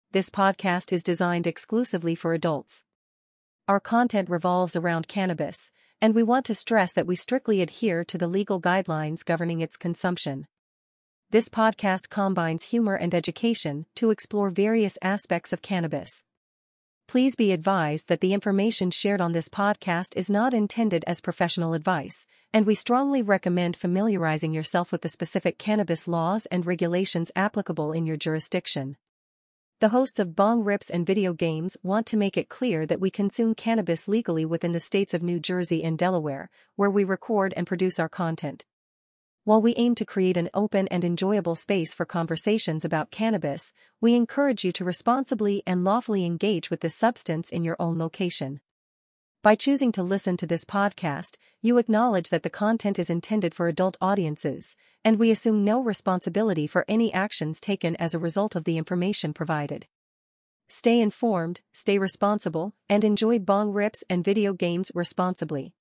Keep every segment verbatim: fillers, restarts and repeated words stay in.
This podcast is designed exclusively for adults. Our content revolves around cannabis, and we want to stress that we strictly adhere to the legal guidelines governing its consumption. This podcast combines humor and education to explore various aspects of cannabis. Please be advised that the information shared on this podcast is not intended as professional advice, and we strongly recommend familiarizing yourself with the specific cannabis laws and regulations applicable in your jurisdiction. The hosts of Bong Rips and Video Games want to make it clear that we consume cannabis legally within the states of New Jersey and Delaware, where we record and produce our content. While we aim to create an open and enjoyable space for conversations about cannabis, we encourage you to responsibly and lawfully engage with this substance in your own location. By choosing to listen to this podcast, you acknowledge that the content is intended for adult audiences, and we assume no responsibility for any actions taken as a result of the information provided. Stay informed, stay responsible, and enjoy Bong Rips and Video Games responsibly.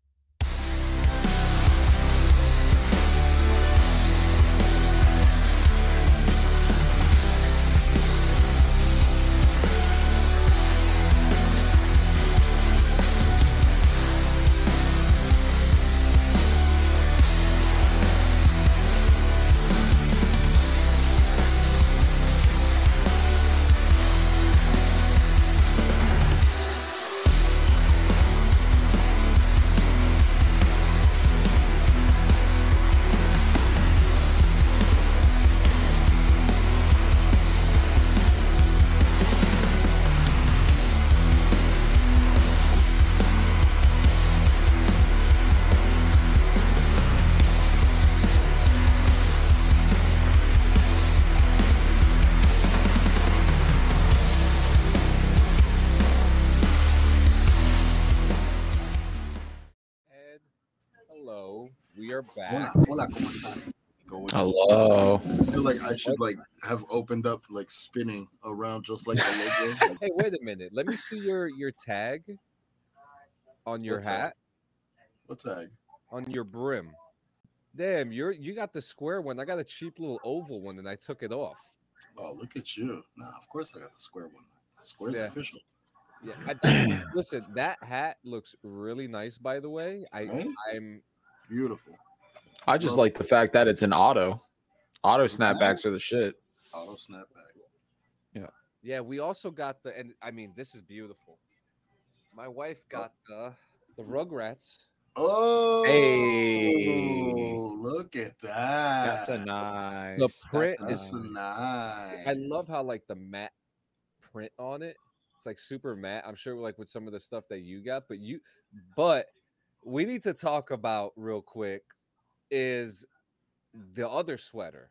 We are back. Hola, hola, ¿cómo estás? Hello. I feel like I should like have opened up like spinning around just like the logo. Like, hey, wait a minute. Let me see your your tag on your what hat. Tag? What tag? On your brim. Damn, you're you got the square one. I got a cheap little oval one, and I took it off. Oh, look at you! Nah, of course I got the square one. Square's yeah. official. Yeah. I, listen, that hat looks really nice. By the way, I right? I'm. Beautiful. I just like the fact that it's an auto. Auto snapbacks are the shit. Auto snapback. Yeah. Yeah, we also got the, and I mean, this is beautiful. My wife got the the Rugrats. Oh, hey! Look at that. That's a nice. The print That's is nice. I love how like the matte print on it. It's like super matte. I'm sure like with some of the stuff that you got, but you, but. We need to talk about real quick is the other sweater.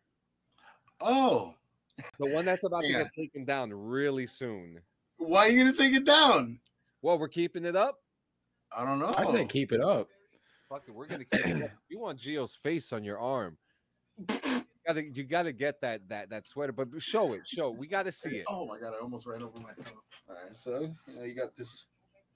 Oh, the one that's about yeah. to get taken down really soon. Why are you gonna take it down? Well, we're keeping it up. I don't know. I say keep it up. Fuck it, we're gonna keep it up. You want Gio's face on your arm. You gotta, you gotta get that that that sweater, but show it, show it. We gotta see it. Oh my god, I almost ran over my toe. All right, so you know you got this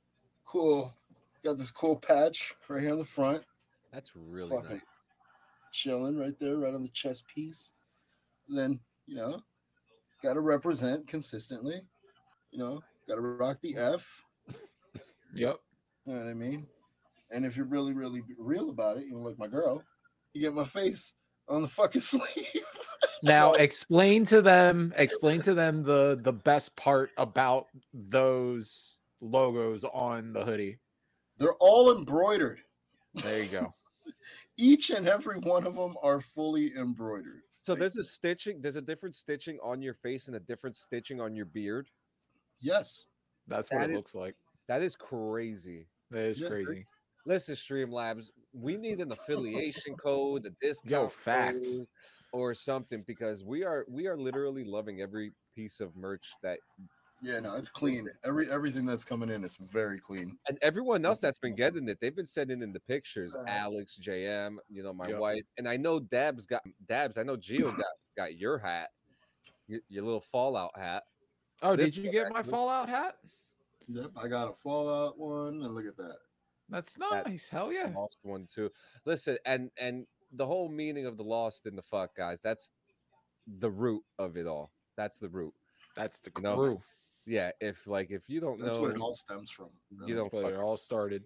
cool. Got this cool patch right here on the front. That's really Fucking nice. Chilling right there, right on the chest piece. And then, you know, got to represent consistently. You know, got to rock the F. Yep. You know what I mean? And if you're really, really real about it, you know, like my girl, you get my face on the fucking sleeve. Now, explain to them, explain to them the the best part about those logos on the hoodie. They're all embroidered. There you go. Each and every one of them are fully embroidered. So there's a stitching, there's a different stitching on your face and a different stitching on your beard. Yes. That's what that it is, looks like. That is crazy. That is yeah, crazy. Listen, Streamlabs, we need an affiliation code, a discount Yo, facts. code, or something because we are we are literally loving every piece of merch that. Yeah, no, it's clean. Every everything that's coming in is very clean. And everyone else that's been getting it, they've been sending in the pictures. Alex, J M, you know, my Yep. wife, and I know Dabs got Dabs. I know Gio got got your hat, your, your little Fallout hat. Oh, This did you get my actually- Fallout hat? Yep, I got a Fallout one, and look at that. That's That- nice. Hell yeah. Lost one too. Listen, and and the whole meaning of the lost in the fuck, guys. That's the root of it all. That's the root. That's the You know? crew. Yeah, if like if you don't That's know, what it all stems from. you really. don't That's where it fuck- all started.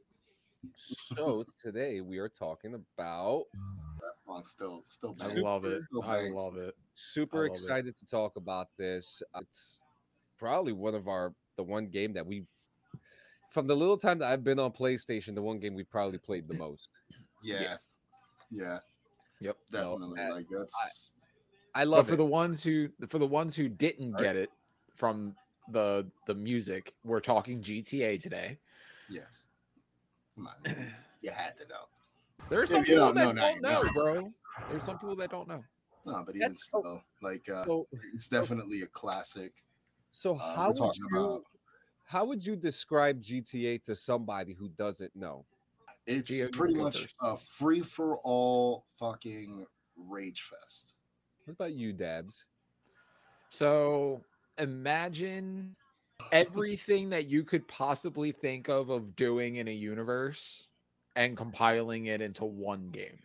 So today we are talking about That song still still I bangs. love it. Still I bangs. love it. super I love it. excited to talk about this. Uh, It's probably one of our the one game that we from the little time that I've been on PlayStation, the one game we probably played the most. Yeah, yeah, Yep. You know, definitely. and Like that's I But love for it. the ones who for the ones who didn't Sorry. get it from the the music, we're talking G T A today. yes. Come on, you, you had to know. There are Yeah, some you people don't know that now, don't you know, know. bro. There's some people that don't know. No, but even That's so- still, like uh, So, it's definitely a classic. so Uh, how we're would talking you about how would you describe G T A to somebody who doesn't know? it's Gio, you pretty go much first. a free for all fucking rage fest. What about you, Dabs? So imagine everything that you could possibly think of of doing in a universe and compiling it into one game.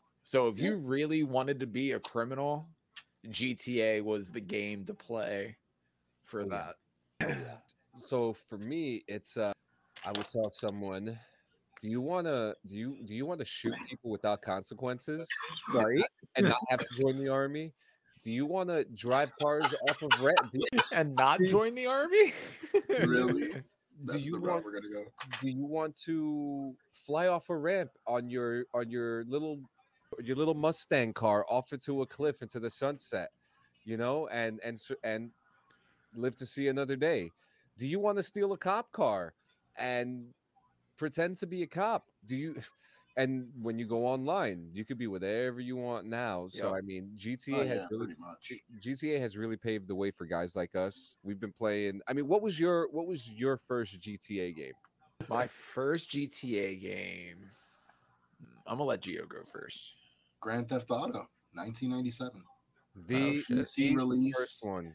So if Yeah. you really wanted to be a criminal, G T A was the game to play for Oh, yeah. that. So for me, it's uh, I would tell someone, do you want to do you do you want to shoot people without consequences, Right? and not have to join the army? Do you want to drive cars off of rent? Do, And not Do- join the army? Really? do That's you the want route we're gonna go. do you want to fly off a ramp on your on your little your little Mustang car off into a cliff into the sunset, you know, and and s- and live to see another day? Do you want to steal a cop car and pretend to be a cop? Do you and when you go online, you could be whatever you want now. So Yep. I mean, Oh, G T A has yeah, really pretty much. G T A has really paved the way for guys like us. We've been playing. I mean, what was your what was your first G T A game? My first G T A game. I'm gonna let Gio go first. Grand Theft Auto, nineteen ninety-seven. The, shit. the P C first release. one.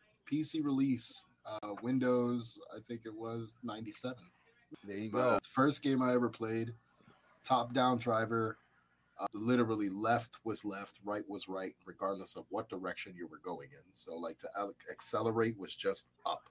P C release. Uh, Windows, I think it was ninety-seven. There you But go. uh, first game I ever played, top down driver. Uh, literally left was left, right was right, regardless of what direction you were going in. So like to al- accelerate was just up.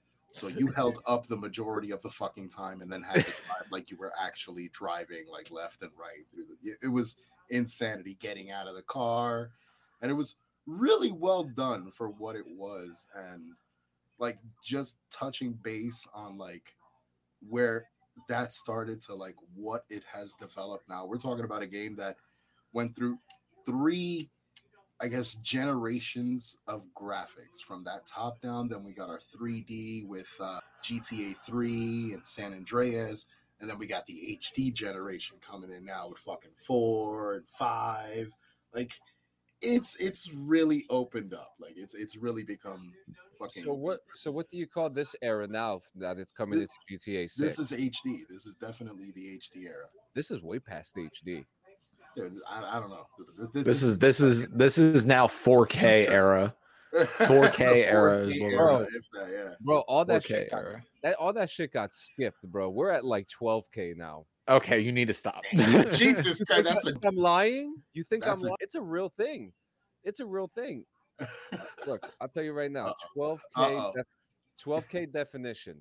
So you held up the majority of the fucking time and then had to drive like you were actually driving like left and right through the. It was insanity getting out of the car, and it was really well done for what it was, and like just touching base on like where that started to like what it has developed now. We're talking about a game that went through three, I guess, generations of graphics from that top down. Then we got our three D with uh, G T A three and San Andreas. And then we got the H D generation coming in now with fucking four and five. Like it's it's really opened up. Like it's it's really become fucking. So what? So what do you call this era now that it's coming This- into G T A six? This is H D. This is definitely the H D era. This is way past H D. Yeah, I, I don't know. This, This is this is this is now four K Future. era. four K era is what we're Bro. if that, yeah. Bro, all that four K shit got, era. that all that shit got skipped, bro. We're at like twelve K now. Okay, you need to stop. Jesus You Christ, think that's I- a think I'm lying? You think that's I'm a- lying? It's a real thing. It's a real thing. Look, I'll tell you right now. Uh-oh. twelve K Uh-oh. def- twelve K definition.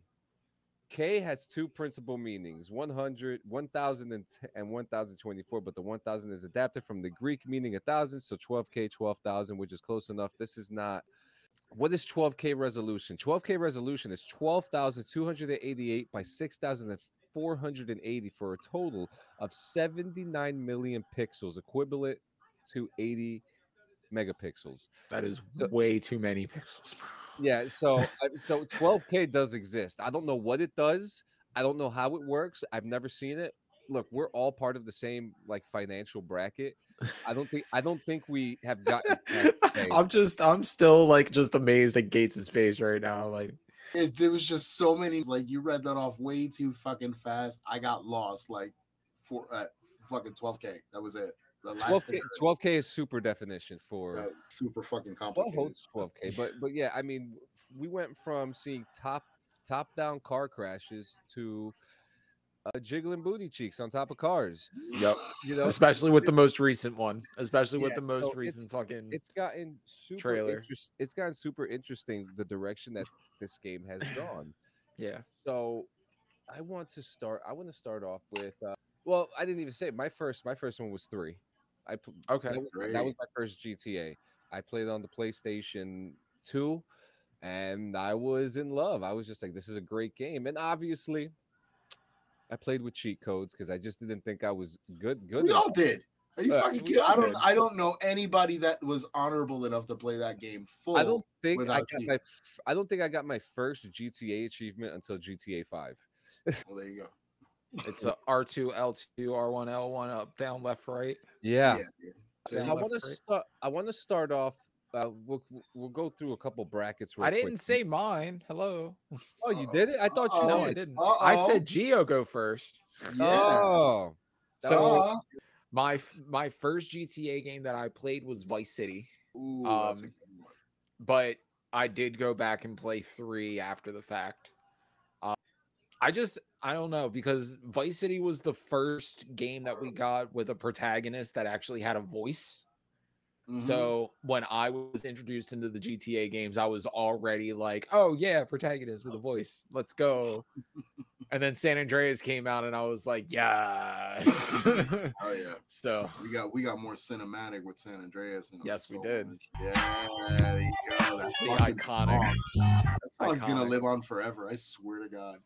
K has two principal meanings, one hundred, one thousand, and one thousand twenty-four, but the one thousand is adapted from the Greek meaning one thousand, so twelve K, twelve thousand, which is close enough. This is not. What is twelve K resolution? twelve K resolution is twelve thousand two hundred eighty-eight by six thousand four hundred eighty for a total of seventy-nine million pixels, equivalent to eighty megapixels. That is So- way too many pixels, bro. Yeah, so uh, so twelve K does exist. I don't know what it does. I don't know how it works. I've never seen it. Look, we're all part of the same like financial bracket. I don't think I don't think we have gotten past K. I'm just I'm still like just amazed at Gates' face right now. Like It, there was just so many. Like you read that off way too fucking fast. I got lost. Like for uh, fucking twelve K. That was it. The last twelve K, thing I heard. twelve K is super definition for Uh, super fucking well, complicated. holds twelve K. But but yeah, I mean, we went from seeing top top down car crashes to uh, jiggling booty cheeks on top of cars. Yep. You know, Especially with the it's- most recent one. Especially with Yeah, the most so it's- recent fucking it's gotten super trailer. interest, it's gotten super interesting the direction that this game has gone. yeah. So I want to start. I want to start off with. Uh, well, I didn't even say it. my first. My first one was three. I pl- Okay. That was, that was my first G T A. I played on the PlayStation Two, and I was in love. I was just like, this is a great game, and obviously, I played with cheat codes because I just didn't think I was good. Good. We enough. all did. Are you Uh, fucking we kidding? all I don't. did. I don't know anybody that was honorable enough to play that game full. I don't think I without got cheat. my. f- I don't think I got my first G T A achievement until G T A Five. Well, there you go. It's a R two, L two, R one, L one, up, down, left, right. Yeah. dude. So Down, I left, want to right. start. I want to start off. Uh, we'll we'll go through a couple brackets. Real I didn't quick. say mine. Hello. Oh, you did it? I thought you. No, Uh-oh. I didn't. Uh-oh. I said Geo go first. Yeah. Oh, that So was- Uh, my f- my first G T A game that I played was Vice City, ooh, that's a Um, good one. but I did go back and play three after the fact. Uh, I just I don't know because Vice City was the first game that we got with a protagonist that actually had a voice. Mhm. So when I was introduced into the G T A games, I was already like, "Oh yeah, protagonist with a voice, let's go!" And then San Andreas came out, and I was like, "Yes!" oh yeah, so we got we got more cinematic with San Andreas. And Yes, we so did. much. Yeah, there you go. That The fucking iconic- song. That song's gonna iconic. live on forever. I swear to God.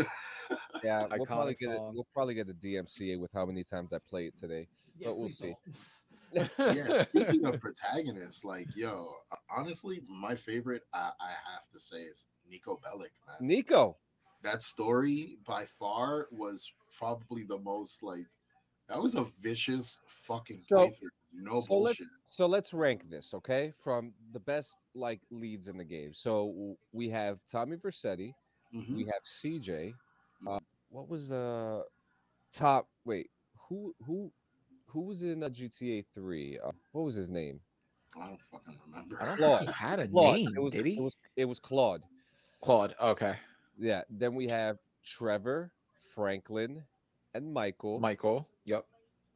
yeah. We'll probably Iconic get it. song. We'll probably get a D M C A with how many times I play it today. But we'll please see. don't. Yeah, speaking of protagonists, like yo, honestly, my favorite I, I have to say is Nico Bellic, man. Nico. That story by far was probably the most like that was a vicious fucking So- playthrough. No so let's bullshit. so let's rank this, okay? From the best like leads in the game. So w- we have Tommy Vercetti. Mhm. We have C J. Uh, what was the top? Wait, who who who was in uh, G T A three? Uh, what was his name? I don't fucking remember. I don't Claude. think he had a Claude. name. It was Did he? it was it was Claude. Claude. Okay. Yeah. Then we have Trevor, Franklin, and Michael. Michael. Yep.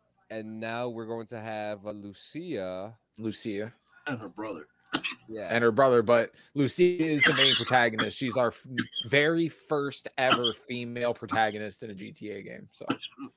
And now we're going to have uh, Lucia. Lucia And her brother. Yeah. and her brother, but Lucia is the main protagonist. She's our f- very first ever female protagonist in a G T A game. So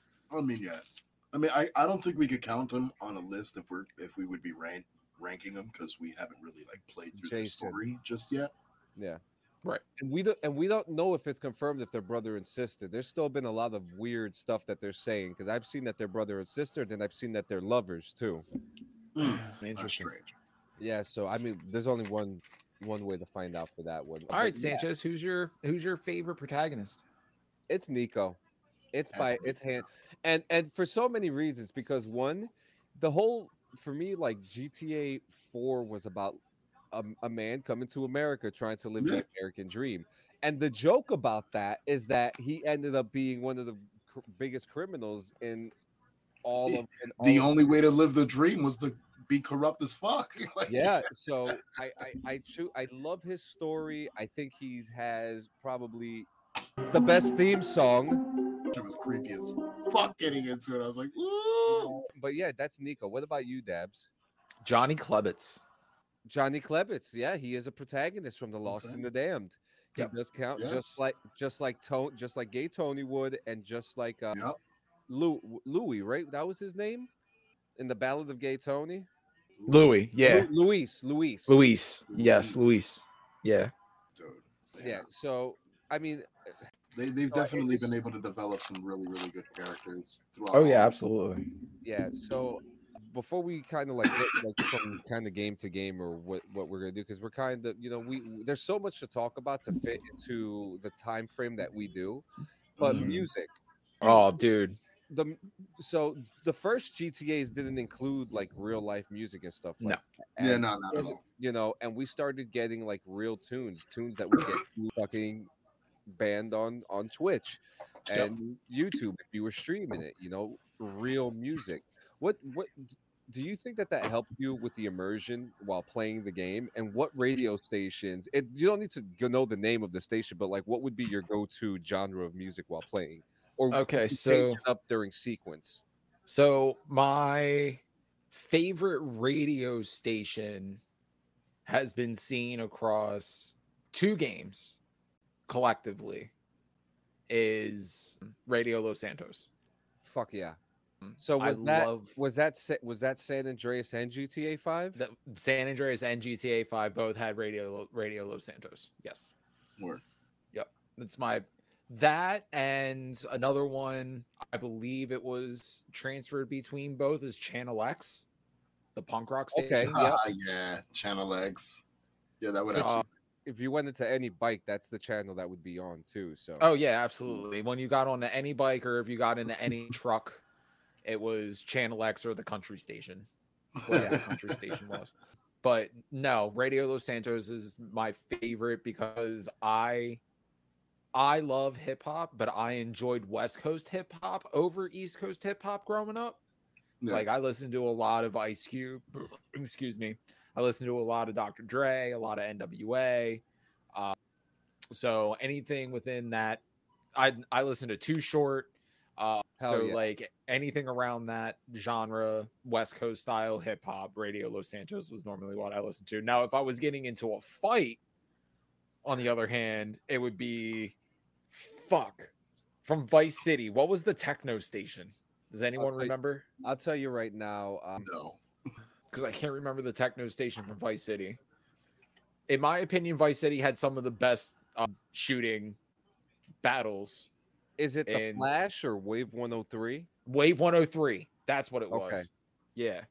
I mean, yeah. I mean, I, I don't think we could count them on a list if we're if we would be rank, ranking them because we haven't really like played through their Jason. story just yet. Yeah. Right. And we don't and we don't know if it's confirmed if they're brother and sister. There's still been a lot of weird stuff that they're saying because I've seen that they're brother and sister, and then I've seen that they're lovers too. Hmm, that's interesting. strange. Yeah, so I mean, there's only one one way to find out for that one. All right, But yeah, Sanchez, who's your who's your favorite protagonist? it's Nico. It's That's by it's hand, and and for so many reasons. Because one, the whole for me like G T A four was about a, a man coming to America trying to live Yeah. the American dream, and the joke about that is that he ended up being one of the cr- biggest criminals in all of in all The of only way to live the dream was to be corrupt as fuck. Like, yeah, so I I I, choo- I love his story. I think he has probably the best theme song. it was creepy as fuck getting into it. I was like, ooh. But yeah, that's Nico. What about you, Dabs? Johnny Klebitz. Johnny Klebitz. Yeah, he is a protagonist from The Lost Okay. and the Damned. He Yep. does count Yes. just like just like Tone, just like Gay Tony would, and just like uh, Yep. Lou, Louis, right? That was his name in the Ballad of Gay Tony. Louis. Yeah. Lu- Luis, Luis, Luis. Yes, Luis. Luis. Yeah. Dude. Yeah. So I mean, They, they've So I- definitely it's- been able to develop some really, really good characters throughout. Oh yeah, all- absolutely. yeah. So before we kind of like get like from kind of game to game or what what we're gonna do, because we're kind of you know we there's so much to talk about to fit into the time frame that we do, but Mhm. music. Oh, dude. The so the first G T As didn't include like real life music and stuff. Like No. that. Yeah, And, no, not at all. You know, and we started getting like real tunes, tunes that we get fucking banned on on Twitch and YouTube if you were streaming it. You know, real music. What what do you think that that helped you with the immersion while playing the game? And what radio stations? It you don't need to go know the name of the station, but like what would be your go to genre of music while playing? or Okay, you change so it up during sequence? so my favorite radio station has been seen across two games collectively is Radio Los Santos. Fuck yeah. So I was that love was that Sa- was that San Andreas and G T A five? that San Andreas and G T A five both had Radio Radio Los Santos. Yes. Word. Yep. That's my that and another one, I believe it was transferred between both is Channel X, the punk rock Okay. station. Yep. Ah, yeah, Channel X. Yeah, that would Uh, actually. If you went into any bike, that's the channel that would be on too. So Oh yeah, absolutely. When you got onto any bike or if you got into any truck, it was Channel X or the country station. Whatever the country station was. But no, Radio Los Santos is my favorite because I I love hip hop, but I enjoyed West Coast hip hop over East Coast hip hop growing up. Yeah. Like I listened to a lot of Ice Cube, excuse me. I listened to a lot of Doctor Dre, a lot of N W A. Uh, so anything within that, I I listened to Too Short. Uh, Hell so yeah. like anything around that genre, West Coast style hip hop, Radio Los Santos was normally what I listened to. Now, if I was getting into a fight, on the other hand, it would be fuck from Vice City. What was the techno station? Does anyone tell you- remember? I'll tell you right now. Um, No. Because I can't remember the techno station from Vice City. In my opinion, Vice City had some of the best um, shooting battles. is it the and- Flash or Wave one oh three? Wave one oh three. That's what it was. Okay. Yeah.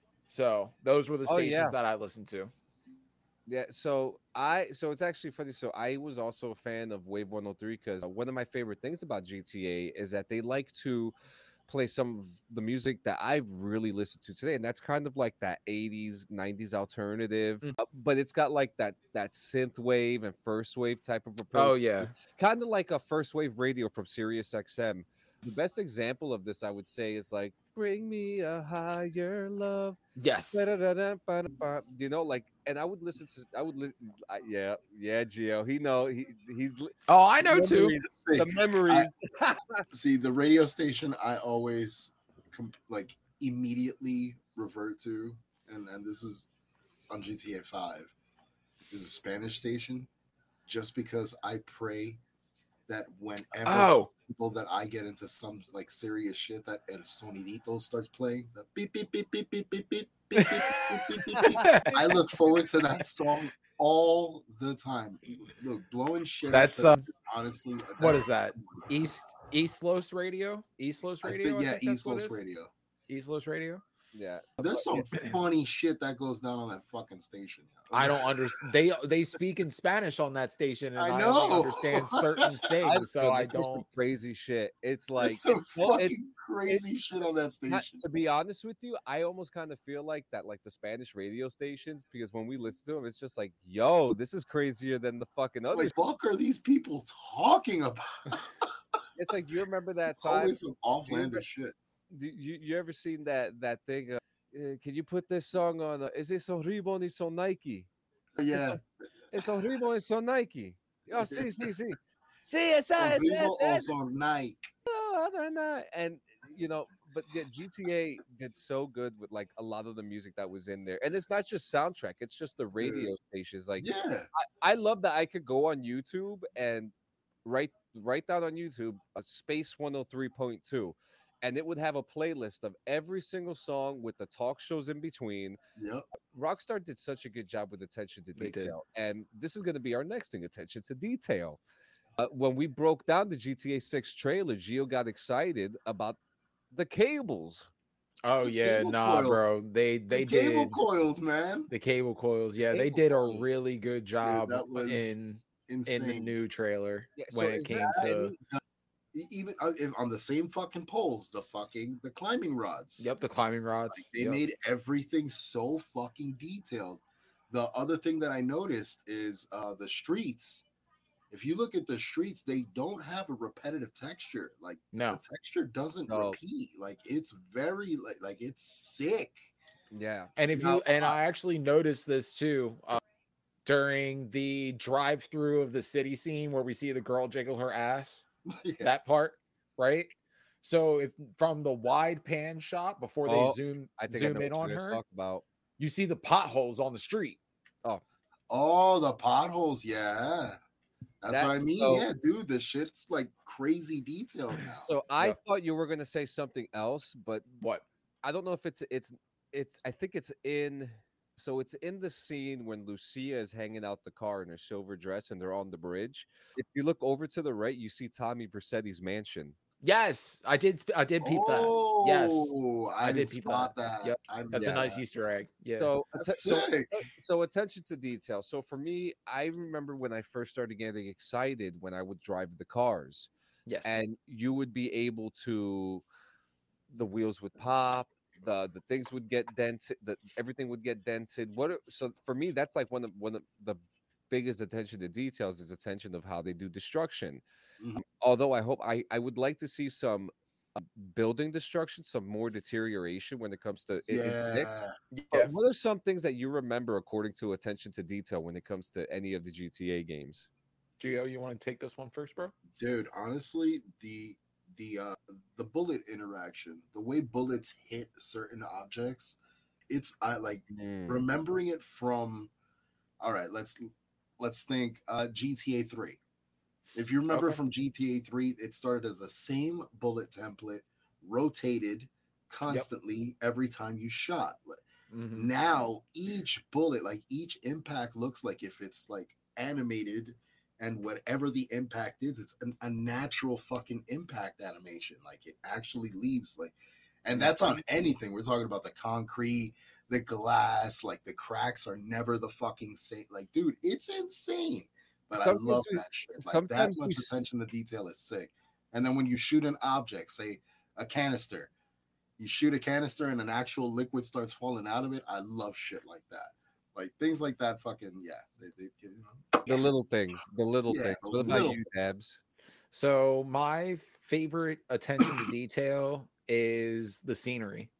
So those were the Oh, stations yeah. that I listened to. Yeah, so I so it's actually funny. So I was also a fan of Wave one oh three because one of my favorite things about G T A is that they like to play some of the music that I really listen to today, and that's kind of like that eighties, nineties alternative, Mm. uh, but it's got like that that synth wave and first wave type of approach. Oh yeah. Kind of like a first wave radio from Sirius X M. The best example of this, I would say, is like "Bring Me a Higher Love." Yes. Ba-da-da-da-ba-da-ba. You know, like, and I would listen to, I would, li- I, yeah, yeah, Gio, he know, he he's li- Oh, I know too. memories, See, the memories. see, the radio station I always com- like immediately revert to, and and this is on G T A five, is a Spanish station, just because I pray that whenever Oh. people that I get into some like serious shit, that El Sonidito starts playing, the beep beep beep beep beep beep beep beep beep beep beep beep beep. I look forward to that song all the time. Look, blowing shit. That's, up, um, honestly. what is that's- that? East East Los Radio? East Los I Radio? think, I yeah, think that's East what it Los is? Radio. East Los Radio? Yeah, There's some Yeah. funny shit that goes down on that fucking station. I don't understand. They they speak in Spanish on that station, and I I, know. only understand certain things, so feel I like there's some don't. crazy shit. It's like, There's some it's- well, fucking it's- crazy shit on that not- station. to be honest with you, I almost kind of feel like that, like the Spanish radio stations, because when we listen to them, it's just like, yo, this is crazier than the fucking other. Like, fuck are these people talking about? It's like, you remember that It's time? always some offlandish shit. Do you you ever seen that that thing? Uh, uh, can you put this song on? Uh, is it so horrible y so Nike? Yeah. Es horrible y so Nike. Oh, sí, sí, sí. Sí, esa, esa, Horrible esa, also Nike. esa. And you know, but yeah, G T A did so good with like a lot of the music that was in there, and it's not just soundtrack; it's just the radio stations. Like, Yeah. I, I love that I could go on YouTube and write write down on YouTube a Space one oh three point two, and it would have a playlist of every single song with the talk shows in between. Yep. Rockstar did such a good job with attention to They did. detail, and this is going to be our next thing: attention to detail. Uh, when we broke down the G T A six trailer, Gio got excited about the cables. Oh The yeah, cable nah, coils. bro. They The they cable did coils, man. the cable coils. Yeah, they Cable did a coils. really good job that was in Insane. in the new trailer Yeah, so when is it came that to. any- E- Even uh, if- on the same fucking poles, the fucking the climbing rods. Yep, the climbing rods. Like, they Yep. made everything so fucking detailed. The other thing that I noticed is uh the streets. If you look at the streets, they don't have a repetitive texture. Like No. the texture doesn't No. repeat. Like it's very like like it's sick. Yeah, And if Now, you and uh, I actually noticed this too uh, during the drive-through of the city scene where we see the girl jiggle her ass. Yeah. That part right? So if from the wide pan shot before they Oh, zoom I think I zoom know in what on you're gonna her, talk about. you see the potholes on the street. Oh, Oh, the potholes. Yeah. That's that what I mean. so Yeah, dude, the shit's like crazy detailed now. so I Yep. thought you were gonna say something else, but What? I don't know if it's it's it's I think it's in so it's in the scene when Lucia is hanging out the car in her silver dress and they're on the bridge. If you look over to the right, you see Tommy Vercetti's mansion. Yes, I did. sp- I did peep that. Yes, Oh, I, I did did peep spot that. that. Yep, I that's a missed Yeah. nice that. Easter egg. Yeah. So, atten- That's so, sick. atten- so attention to detail. So for me, I remember when I first started getting excited when I would drive the cars, Yes. and you would be able to, the wheels would pop, the the things would get dented, the everything would get dented. What? Are, so for me, that's like one of one of the biggest attention to details is attention of how they do destruction. Mhm. Although I hope I I would like to see some building destruction, some more deterioration when it comes to it in six. Yeah. But Yeah. what are some things that you remember according to attention to detail when it comes to any of the G T A games? Gio, you want to take this one first, bro? Dude, honestly, the the uh the bullet interaction, the way bullets hit certain objects, it's I like Mm, remembering it from all right, let's let's think uh G T A three. If you remember Okay. from G T A three, it started as the same bullet template, rotated constantly every time you shot. Mhm. Now each bullet, like each impact, looks like if it's like animated, and whatever the impact is, it's an, a natural fucking impact animation. Like it actually leaves like, and that's on anything. We're talking about the concrete, the glass, like the cracks are never the fucking same. Like, dude, it's insane. But I Sometimes love we, that shit. Like that sometimes we, much s- attention to detail is sick. And then when you shoot an object, say a canister, you shoot a canister and an actual liquid starts falling out of it. I love shit like that. Like things like that. Fucking yeah. They, they you know. the little things, the little Yeah, things. those What about little you, Dabs? So my favorite attention to detail is the scenery.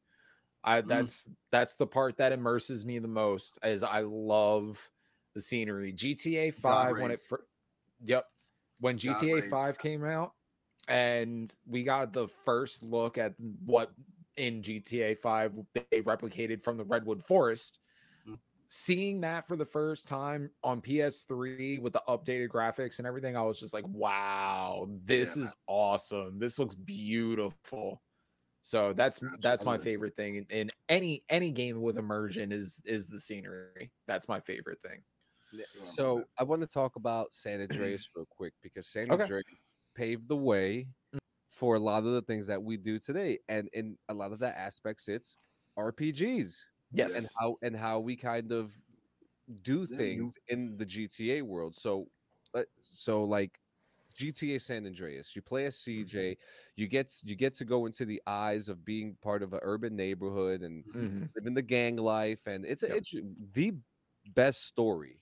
I Mm. that's that's the part that immerses me the most. Is I love the scenery. G T A five when it rays. fir- yep, when God G T A rays. five came out and we got the first look at what in G T A five they replicated from the Redwood Forest. Mm. Seeing that for the first time on P S three with the updated graphics and everything, I was just like, wow, this Yeah, is awesome. This looks beautiful. So that's That's that's my awesome. favorite thing in, in any any game with immersion is is the scenery. That's my favorite thing. Yeah, Oh, So man. I want to talk about San Andreas real quick because San Okay. Andreas paved the way for a lot of the things that we do today, and in a lot of the aspects, it's R P Gs Yes. and how and how we kind of do Yeah, you- things in the G T A world. So, uh, so like G T A San Andreas, you play as C J, you get you get to go into the eyes of being part of an urban neighborhood and Mhm. living the gang life, and it's a, Yep. it's the best story.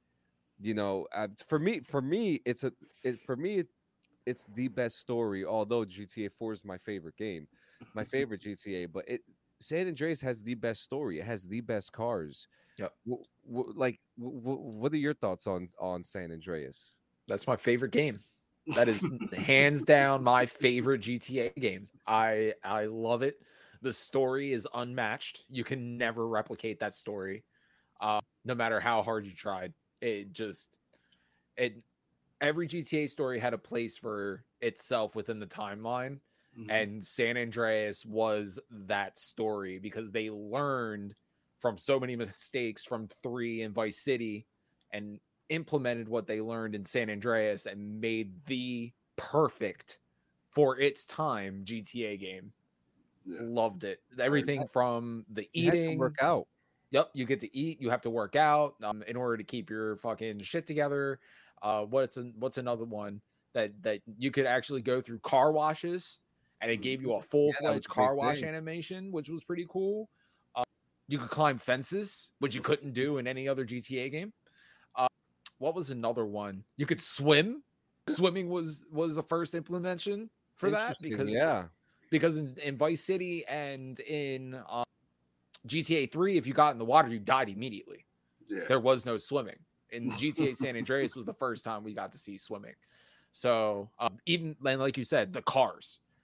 You know, uh, for me, for me, it's a it, for me, it, it's the best story. Although G T A four is my favorite game, my favorite G T A, but it San Andreas has the best story. It has the best cars. Yep. W- w- like, w- w- what are your thoughts on on San Andreas? That's my favorite game. That is hands down my favorite G T A game. I I love it. The story is unmatched. You can never replicate that story, uh, no matter how hard you tried. It just it every G T A story had a place for itself within the timeline, Mhm. and San Andreas was that story because they learned from so many mistakes from three and Vice City and implemented what they learned in San Andreas and made the perfect for its time G T A game. Yeah. Loved it. Everything from the You had to eating. work out. Yep, you get to eat. You have to work out um, in order to keep your fucking shit together. Uh, what's an, what's another one that that you could actually go through car washes, and it gave you a full Yeah, that was fledged a big car wash thing. animation, which was pretty cool. Uh, you could climb fences, which you couldn't do in any other G T A game. Uh, what was another one? You could swim. Swimming was was the first implementation for that Interesting, because yeah, because in, in Vice City and in um, G T A three, if you got in the water, you died immediately. Yeah. There was no swimming. In G T A San Andreas was the first time we got to see swimming. So um, even and like you said, the cars.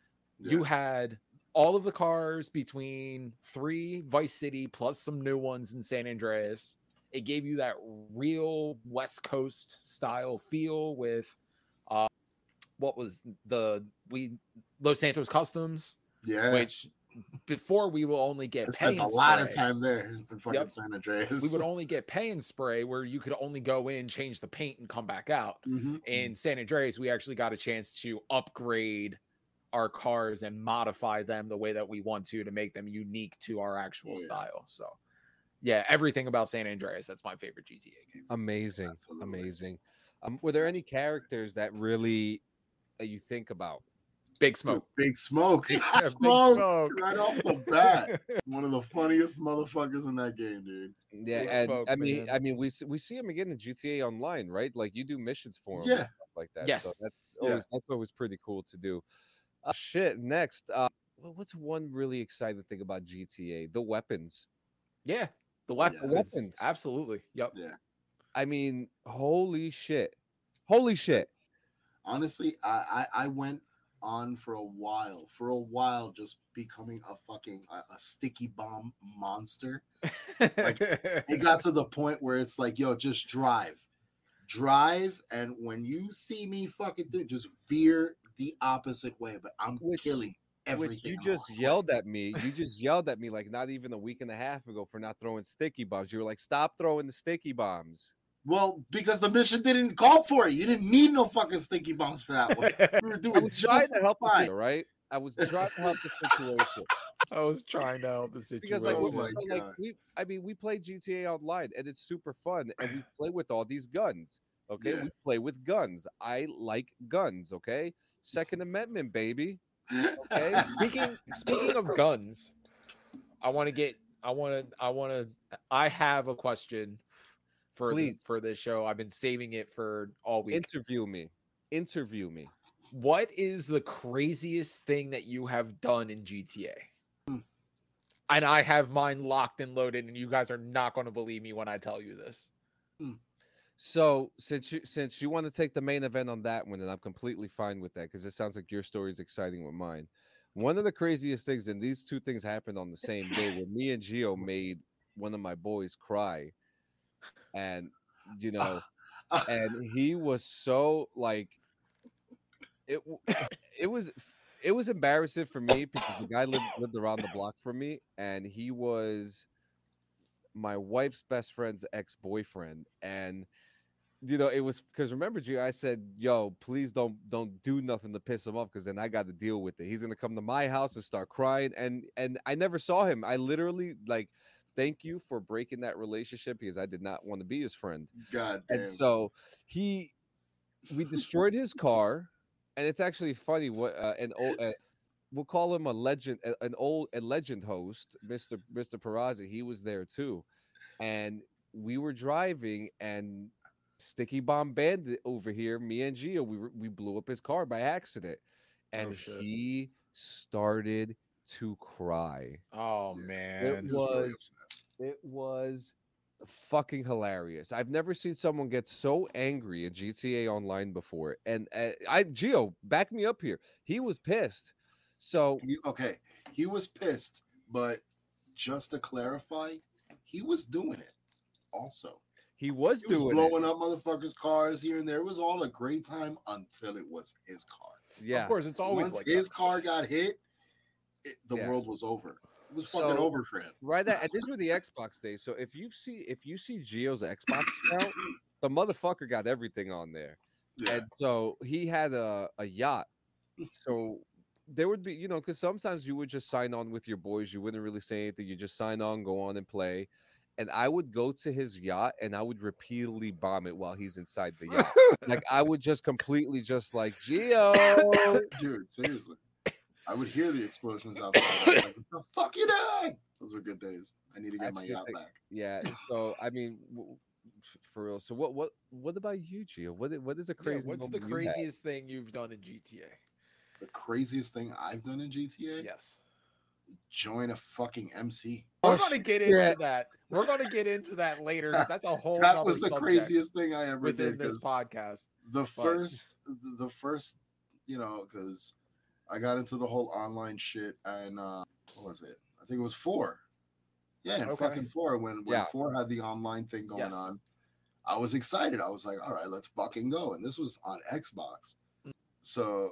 you Yeah. had all of the cars between three Vice City plus some new ones in San Andreas. It gave you that real West Coast style feel with uh, what was the we Los Santos Customs, Yeah. which before we will only I get spent pay a and lot spray. of time there in fucking Yep. San Andreas. We would only get pay and spray where you could only go in, change the paint, and come back out. Mhm. In San Andreas, we actually got a chance to upgrade our cars and modify them the way that we want to to make them unique to our actual Oh, yeah. style. So, yeah, everything about San Andreas, that's my favorite G T A game. Amazing, Absolutely. amazing. Um, were there any characters that really that you think about? Big Dude, Smoke. Big Smoke. Yeah, Yeah, Big Smoke. Smoke. Right off the bat. One of the funniest motherfuckers in that game, dude. Yeah, Big and Smoke, I mean, man. I mean, we s- we see him again in G T A Online, right? Like you do missions for him, Yeah. and stuff like that. Yes. So that's Yeah. always that's always pretty cool to do. Uh, shit. Next, uh, wh- what's one really exciting thing about G T A? The weapons. Yeah, the Yeah. weapons. Weapons. Absolutely. Yep. Yeah. I mean, holy shit, holy shit. Honestly, I, I I went on for a while, for a while, just becoming a fucking a, a sticky bomb monster. It got to the point where it's like, yo, just drive, drive, and when you see me fucking do, just veer the opposite way. But I'm Which- killing everything. Which you I'm just on. yelled at me. You just yelled at me like not even a week and a half ago for not throwing sticky bombs. You were like, "Stop throwing the sticky bombs." Well, because the mission didn't call for it. You didn't need no fucking sticky bombs for that one. We were I doing was trying just to help the fine. situation, right? I was trying to help the situation I was trying to help the situation. because, like, Oh we're, my so, like, God. we, I mean, we play G T A Online and it's super fun, and we play with all these guns. Okay, Yeah. we play with guns. I like guns. Okay, Second Amendment, baby. Okay, speaking speaking of guns, I want to get I want to I want to I have a question for the, Please. for this show. I've been saving it for all week. interview me. Interview me. What is the craziest thing that you have done in G T A? Hmm. And I have mine locked and loaded, and you guys are not going to believe me when I tell you this. So since you since you want to take the main event on that one, then I'm completely fine with that because it sounds like your story is exciting with mine. One of the craziest things, and these two things happened on the same day, where me and Gio made one of my boys cry, and you know, and he was so like, it w- it was it was embarrassing for me because the guy lived lived around the block from me, and he was my wife's best friend's ex-boyfriend, and you know, it was because remember, G, I said, "Yo, please don't don't do nothing to piss him off, because then I got to deal with it. He's gonna come to my house and start crying." And and I never saw him. I literally like, thank you for breaking that relationship because I did not want to be his friend. God damn. And so he, we destroyed his car, and it's actually funny. What uh, an old, uh, we'll call him a legend, a- an old a legend host, Mister Mister Perazzi. He was there too, and we were driving and. Sticky Bomb Bandit over here, me and Gio, we were, we blew up his car by accident, and shit. he started to cry. Oh Yeah. man. It He was really was upset. it was fucking hilarious. I've never seen someone get so angry in G T A Online before, and uh, I Gio, back me up here. He was pissed. So He- okay, he was pissed, but just to clarify, he was doing it also. he was He was doing it. blowing up motherfuckers' cars here and there. It was all a great time until it was his car. Yeah, Of course, it's always Once like his that. car got hit, it, the Yeah. world was over. It was fucking So- over for him. right. At, and these were the Xbox days. So if you see if you see Gio's Xbox account, the motherfucker got everything on there. Yeah. And so he had a, a yacht. So there would be, you know, because sometimes you would just sign on with your boys. You wouldn't really say anything. You just sign on, go on and play. And I would go to his yacht and I would repeatedly bomb it while he's inside the yacht. Like I would just completely just like, Gio. Dude, seriously. I would hear the explosions outside. I was like, what the fuck you doing? Those were good days. I need to get my Actually, yacht like- back. Yeah. So I mean, w- f- for real. So what what what about you, Gio? What i- what is a Yeah, crazy? what's the moment you had? craziest thing you've done in G T A? The craziest thing I've done in G T A? Yes. Join a fucking M C. We're Oh, gonna get shit. into that. We're gonna get into that later. 'Cause that's a whole That nother was the subject craziest thing I ever within did. this 'Cause podcast. the first, the first, you know, because I got into the whole online shit, and uh, what was it? I think it was four. Yeah, and Okay. fucking four. When when Yeah. four had the online thing going Yes. on, I was excited. I was like, all right, let's fucking go. And this was on Xbox. So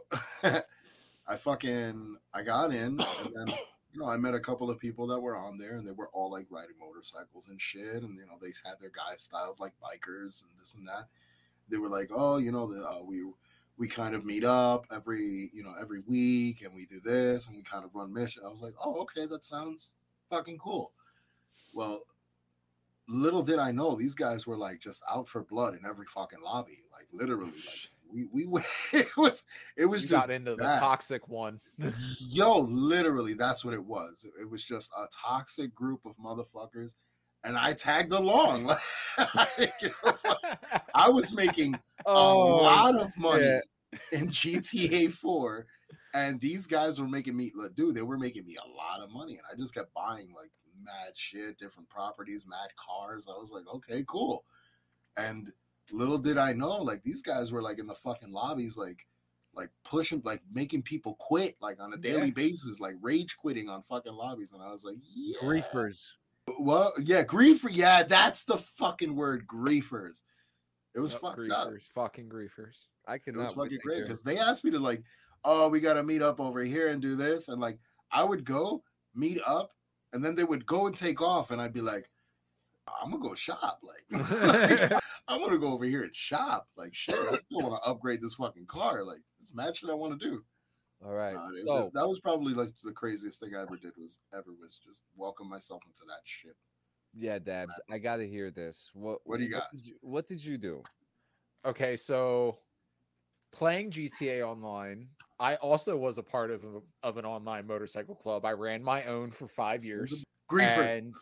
I fucking I got in, and then you know I met a couple of people that were on there, and they were all like riding motorcycles and shit, and you know they had their guys styled like bikers and this and that. They were like, oh, you know, the, uh, we we kind of meet up every you know every week, and we do this, and we kind of run mission. I was like, oh, okay, that sounds fucking cool. Well, little did I know these guys were like just out for blood in every fucking lobby, like literally, like we we it was it was You just got into the bad. toxic one. Yo, literally, that's what it was. It was just a toxic group of motherfuckers, and I tagged along. Like, I didn't give a fuck. I was making a lot of money yeah. in G T A four, and these guys were making me, like, dude, they were making me a lot of money, and I just kept buying like mad shit, different properties, mad cars. I was like, okay, cool. And little did I know, like these guys were like in the fucking lobbies, like like pushing, like making people quit, like on a daily Yeah. basis, like rage quitting on fucking lobbies. And I was like, yeah. Griefers. Well, yeah, griefer. Yeah, that's the fucking word, griefers. It was Yep, fucked griefers, up. fucking griefers. I It was cannot wait fucking to great hear. because they asked me to like, oh, we got to meet up over here and do this, and like I would go meet up, and then they would go and take off, and I'd be like, I'm gonna go shop, like I'm gonna go over here and shop, like shit. I still want to upgrade this fucking car, like this mad shit I want to do. All right. Uh, it- so that was probably like the craziest thing I ever did was ever was just welcome myself into that shit. yeah, Dabs, I madness. got to hear this. What What do you got? Did you, what did you do? Okay, so playing G T A Online, I also was a part of a, of an online motorcycle club. I ran my own for five years. Griefers. And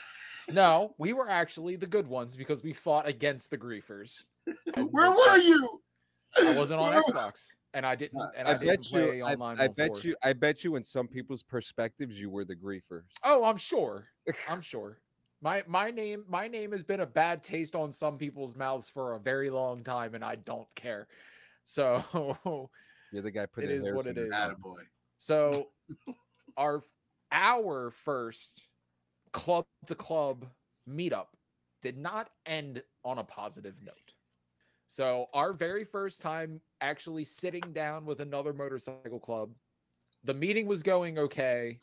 no, we were actually the good ones because we fought against the griefers. And Where they- were you? I wasn't on Where- Xbox, and I didn't. And I, I, didn't bet play you. I, online. I bet before. you. I bet you. In some people's perspectives, you were the griefers. Oh, I'm sure. I'm sure. My my name my name has been a bad taste on some people's mouths for a very long time, and I don't care. So You're the guy It putting is hairs what in it your is. mouth. Attaboy. so our our first club to club meetup did not end on a positive note. So our very first time actually sitting down with another motorcycle club, the meeting was going okay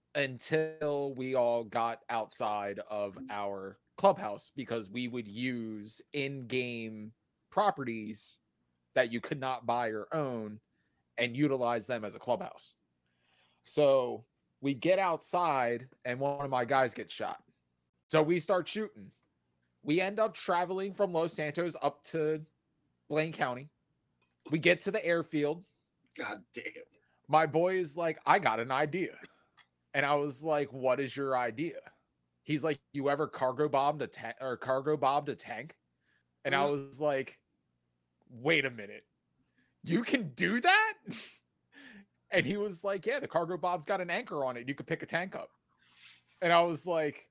until we all got outside of our clubhouse because we would use in-game properties that you could not buy or own and utilize them as a clubhouse. So we get outside and one of my guys gets shot. So we start shooting. We end up traveling from Los Santos up to Blaine County. We get to the airfield. God damn. My boy is like, I got an idea. And I was like, what is your idea? He's like, you ever cargo bombed a tank or cargo bombed a tank? And I was like, wait a minute. You can do that? And he was like, yeah, the cargo bomb's got an anchor on it. You could pick a tank up. And I was like,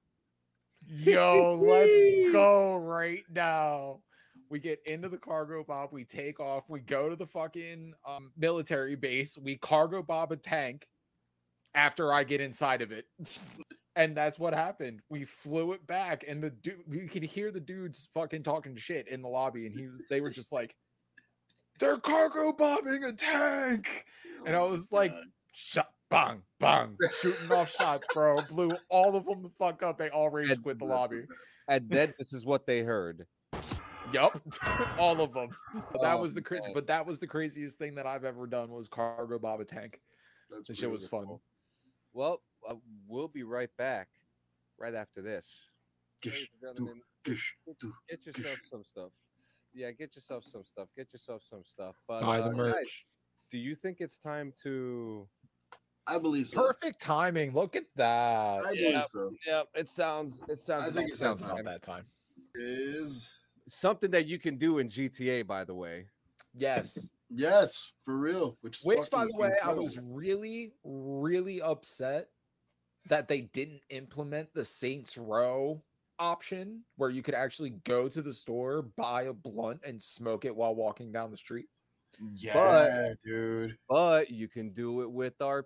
yo, let's go right now. We get into the cargo bomb. We take off. We go to the fucking um, military base. We cargo bomb a tank after I get inside of it. And that's what happened. We flew it back, and the dude, you could hear the dudes fucking talking shit in the lobby, and he was, they were just like, they're cargo bombing a tank. And I Oh my was like, God. shot, bang, bang, shooting off shots, bro. Blew all of them the fuck up. They all rage And quit the That's lobby. best. And then this is what they heard. Yup, all of them. But that Oh, was the cra- man. but that was the craziest thing that I've ever done was cargo bomb a tank. That's The shit was brutal. fun. Well, uh, we'll be right back right after this. Gish, Ladies and do, gentlemen, gish, get- do, get yourself gish. some stuff. Yeah, get yourself some stuff. Get yourself some stuff. But Buy uh, the guys, merch. do you think it's time to? I believe so. Perfect timing. Look at that. I Yeah. believe so. Yeah, it sounds. It sounds. I think about it's that Sounds that about time. that time. Is Something that you can do in G T A, by the way. Yes. yes, for real. Which, is Which, by fucking the way, I incredible. was really, really upset that they didn't implement the Saints Row option where you could actually go to the store, buy a blunt, and smoke it while walking down the street. Yeah, But dude. but you can do it with R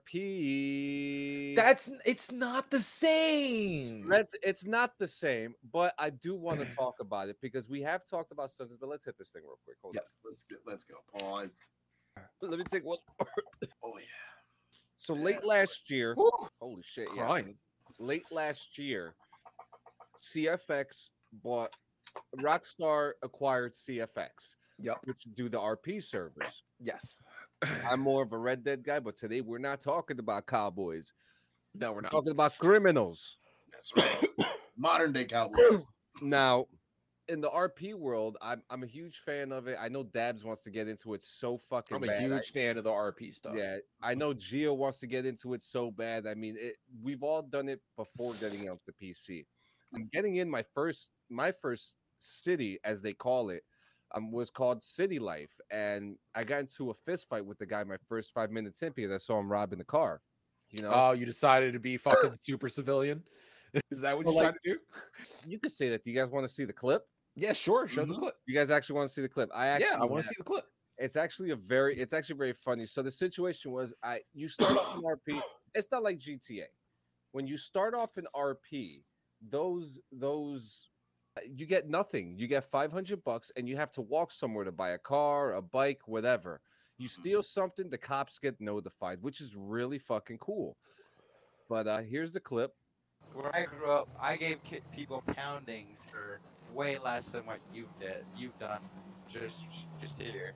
P. That's it's not the same. That's it's not the same, but I do want to talk about it because we have talked about something. But let's hit this thing real quick. Hold Yes. Let's get. Let's go. Pause. on. Let me take one. Oh yeah. So Yeah. late last year, Woo, holy shit, yeah. crying. Late last year, C F X bought Rockstar acquired C F X, Yep. which do the R P servers. Yes. I'm more of a Red Dead guy, but today we're not talking about cowboys. No, we're We're not. talking about criminals. That's right. Modern day cowboys. Now, in the R P world, I'm I'm a huge fan of it. I know Dabs wants to get into it so fucking I'm a bad. huge fan of the R P stuff. Yeah, I know Gio wants to get into it so bad. I mean, it, we've all done it before getting out to P C. I'm getting in my first my first city, as they call it, um, was called City Life, and I got into a fist fight with the guy my first five minutes in because I saw him robbing the car. You know, Oh, you decided to be fucking super civilian? Is that what So, you're like- trying to do? you could say that. Do you guys want to see the clip? Yeah, sure. Show the Mhm. clip. You guys actually want to see the clip? I actually Yeah, I want have- to see the clip. It's actually a very, it's actually very funny. So the situation was, I you start off in R P. It's not like G T A. When you start off in R P, those those you get nothing. You get five hundred bucks, and you have to walk somewhere to buy a car, a bike, whatever. You steal something, the cops get notified, which is really fucking cool. But uh here's the clip. Where I grew up, I gave ki- people poundings for way less than what you've did. You've done just just here.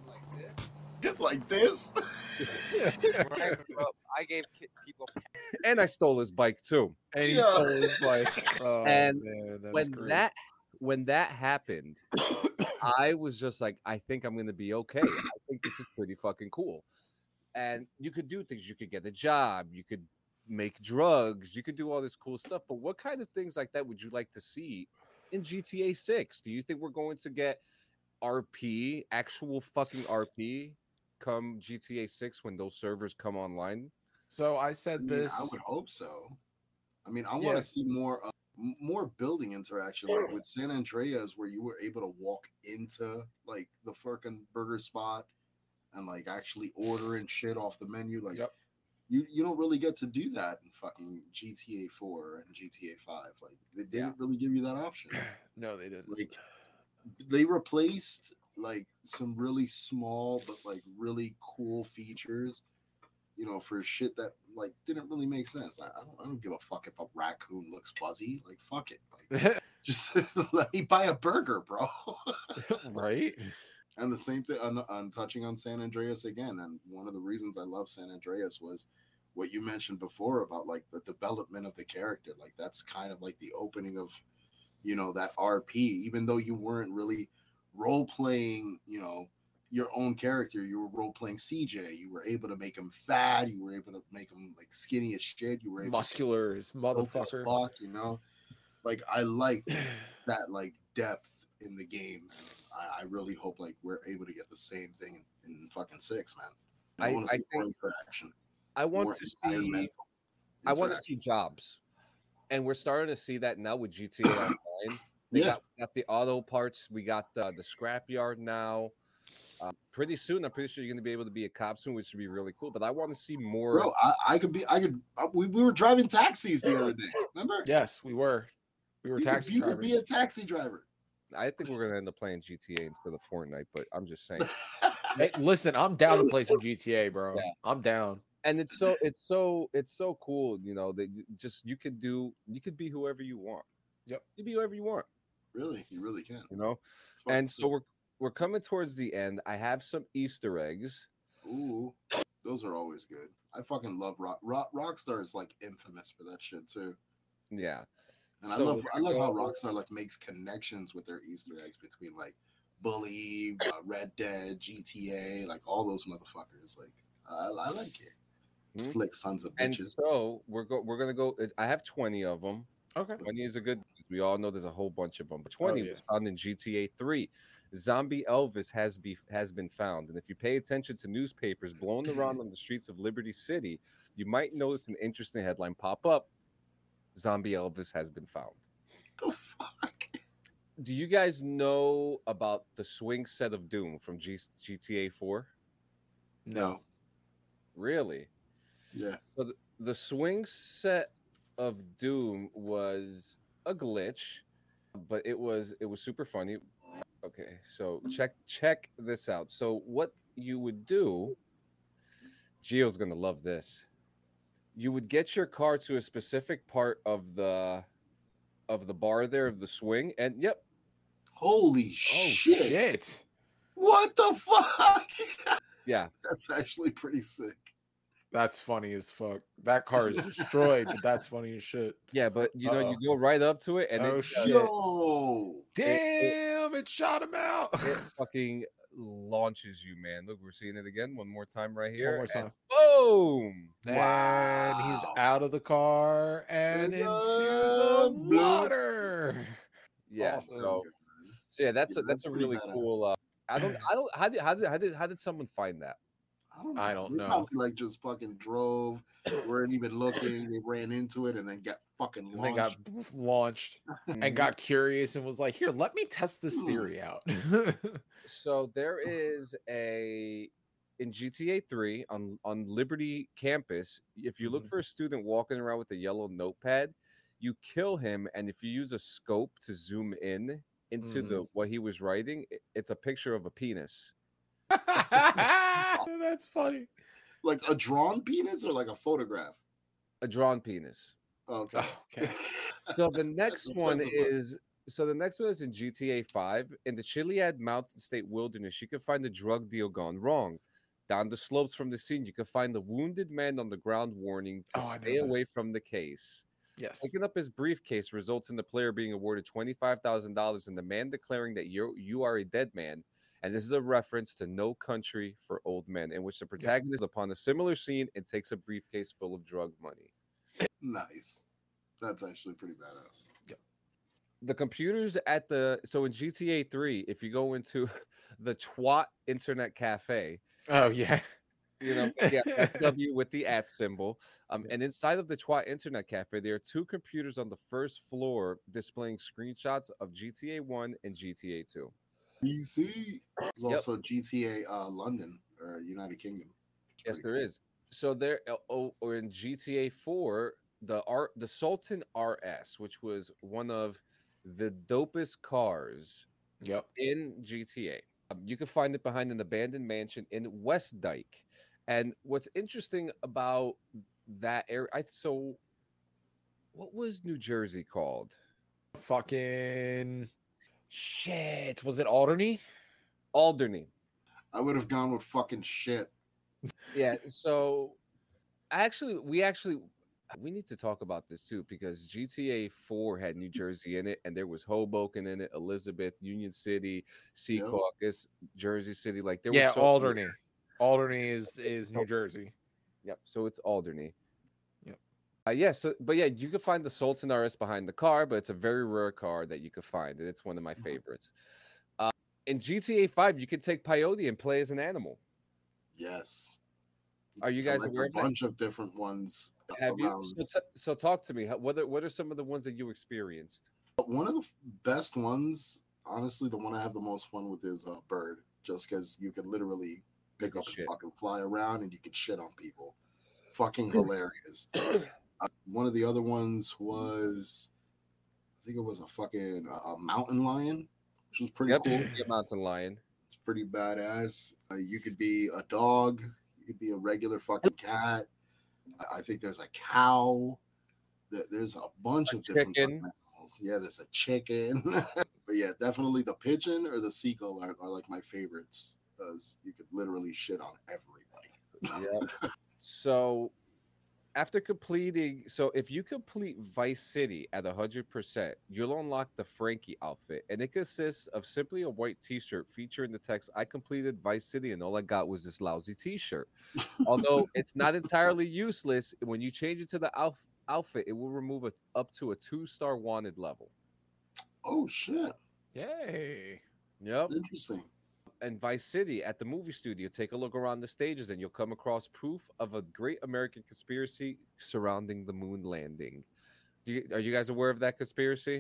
Like this. Where I grew up, I gave ki- people. And I stole his bike too. And he Yeah. stole his bike. Oh, And man, that's when great. that when that happened, I was just like, I think I'm gonna be okay. I think this is pretty fucking cool. And you could do things. You could get a job. You could make drugs. You could do all this cool stuff. But what kind of things like that would you like to see in G T A six? Do you think we're going to get R P, actual fucking R P, come G T A six when those servers come online? So I I, said mean, this. I would hope so. I mean, I Yeah. want to see more uh, m- more building interaction, like with San Andreas, where you were able to walk into like the fucking burger spot and like actually order and shit off the menu. Like Yep. you, you don't really get to do that in fucking G T A four and G T A five. Like they didn't really give you that option. No, they didn't. Like they replaced like some really small but like really cool features, you know, for shit that like didn't really make sense. I, I don't I don't give a fuck if a raccoon looks fuzzy. Like fuck it. Like just let me buy a burger, bro. Right? And the same thing on, on touching on San Andreas again. And one of the reasons I love San Andreas was what you mentioned before about like the development of the character. Like that's kind of like the opening of, you know, that R P, even though you weren't really role playing, you know, your own character, you were role playing C J. You were able to make him fat. You were able to make him like skinny as shit. You were able Muscular as to build as motherfucker. fuck, you know, like I like that like depth in the game. And I, I really hope like we're able to get the same thing in, in fucking six, man. I, I- want to I see more think- interaction. I want more to see. environmental I want to see interaction. jobs, and we're starting to see that now with G T A Online. They Yeah. got, got the auto parts. We got the, the scrapyard now. Um, pretty soon, I'm pretty sure you're going to be able to be a cop soon, which would be really cool. But I want to see more. Bro, I, I could be. I could. uh, We, we were driving taxis the other day. Remember? Yes, we were. We were you taxi could, you could drivers. be a taxi driver. I think we're going to end up playing G T A instead of Fortnite. But I'm just saying. Hey, listen, I'm down to play some G T A, bro. Yeah. I'm down. And it's so it's so it's so cool, you know, that you just you could do you could be whoever you want. Yep. You be whoever you want, Really, you really can. you know. It's fucking And so sick. we're we're coming towards the end. I have some Easter eggs. Ooh, those are always good. I fucking love Rock. Rock Rockstar is like infamous for that shit too. Yeah. And I So love I love how we're- Rockstar like makes connections with their Easter eggs between like Bully, uh, Red Dead, G T A, like all those motherfuckers. Like I, I like it. Mhm. Slick sons of And bitches. so we're go we're gonna go. I have twenty of them. Okay. twenty is a good. We all know there's a whole bunch of them. But twenty yeah. was found in G T A three. Zombie Elvis has be has been found, and if you pay attention to newspapers blowing around on the streets of Liberty City, you might notice an interesting headline pop up. Zombie Elvis has been found. The fuck? Do you guys know about the swing set of Doom from G- GTA four? No. Really? Yeah. So the, the swing set of Doom was a glitch, but it was it was super funny. Okay, so check check this out. So what you would do, Gio's gonna love this. You would get your car to a specific part of the of the bar there of the swing, and yep, Holy Oh shit. shit. What the fuck? yeah, That's actually pretty sick. That's funny as fuck. That car is destroyed, but that's funny as shit. yeah. But you know, Uh-oh. you go right up to it, and Oh it, shit. Yo. it, it, Damn, it shot him out. it fucking launches you, man. Look, we're seeing it again one more time right here. more and time. boom! And he's Wow. out of the car and And, into uh, the bloops. water. Yeah, Awesome. so so yeah, that's Yeah, a that's that's a pretty really badass. cool. Uh, I don't I don't how did how did how did how did someone find that? I don't know. I don't they know. Probably like just fucking drove, weren't even looking. They ran into it and then got fucking And they got launched. launched and got curious and was like, here, let me test this Hmm. theory out. So there is a in G T A three on on Liberty campus. If you look Mhm. for a student walking around with a yellow notepad, you kill him, and if you use a scope to zoom in into the what he was writing, i- it's a picture of a penis. That's funny. Like a drawn penis or like a photograph? A drawn penis. Okay. Okay. So the next Just one specify. is so the next one is in G T A five. In the Chiliad Mountain State Wilderness, you can find a drug deal gone wrong. Down the slopes from the scene, you can find the wounded man on the ground warning to Oh, I know stay away this. from the case. Yes. Picking up his briefcase results in the player being awarded twenty-five thousand dollars and the man declaring that you you are a dead man. And this is a reference to No Country for Old Men, in which the protagonist is upon a similar scene and takes a briefcase full of drug money. Nice. That's actually pretty badass. The computers at the so in G T A three, if you go into the Twat Internet Cafe, Oh yeah. you know, yeah, F W with the at symbol. Um, Yeah. and inside of the Twat Internet Cafe, there are two computers on the first floor displaying screenshots of G T A one and G T A two. B C. There's Yep. also G T A uh, London or United Kingdom. It's Yes, pretty there cool. is. So there, uh, oh, or in G T A four, the R, the Sultan R S, which was one of the dopest cars Yep. in G T A. Um, you can find it behind an abandoned mansion in West Dyke. And what's interesting about that area, I so what was New Jersey called? Fucking shit. Was it Alderney? Alderney. I would have gone with fucking shit. Yeah. So actually, we actually we need to talk about this too because G T A four had New Jersey in it, and there was Hoboken in it, Elizabeth, Union City, Secaucus, Jersey City. Like there Yeah, was so Alderney. Alderney is is New Jersey. Yep. So it's Alderney. Yep. Uh, yeah. So, but yeah, you can find the Sultan R S behind the car, but it's a very rare car that you could find, and it's one of my Mhm. favorites. Uh, in G T A five, you can take peyote and play as an animal. Yes. Are you guys collect aware a of that? bunch of different ones Have you? around. So, t- so talk to me. How, what are, what are some of the ones that you experienced? But one of the f- best ones, honestly, the one I have the most fun with is uh, Bird, just because you could literally pick could up and shit. fucking fly around and you could shit on people. Fucking hilarious. Uh, one of the other ones was, I think it was a fucking uh, a mountain lion, which was pretty Yep. cool. Be a mountain lion. It's pretty badass. Uh, you could be a dog. You could be a regular fucking cat. I, I think there's a cow. There- There's a bunch A of different chicken. animals. Yeah, there's a chicken. But yeah, definitely the pigeon or the seagull are, are like my favorites because you could literally shit on everybody. Yeah. So after completing, so if you complete Vice City at one hundred percent, you'll unlock the Frankie outfit. And it consists of simply a white t shirt featuring the text, I completed Vice City and all I got was this lousy t shirt. Although it's not entirely useless, when you change it to the outf- outfit, it will remove it up to a two star wanted level. Oh shit! Yay. Yep. Interesting. And Vice City at the movie studio, take a look around the stages and you'll come across proof of a great American conspiracy surrounding the moon landing. Do you, are you guys aware of that conspiracy?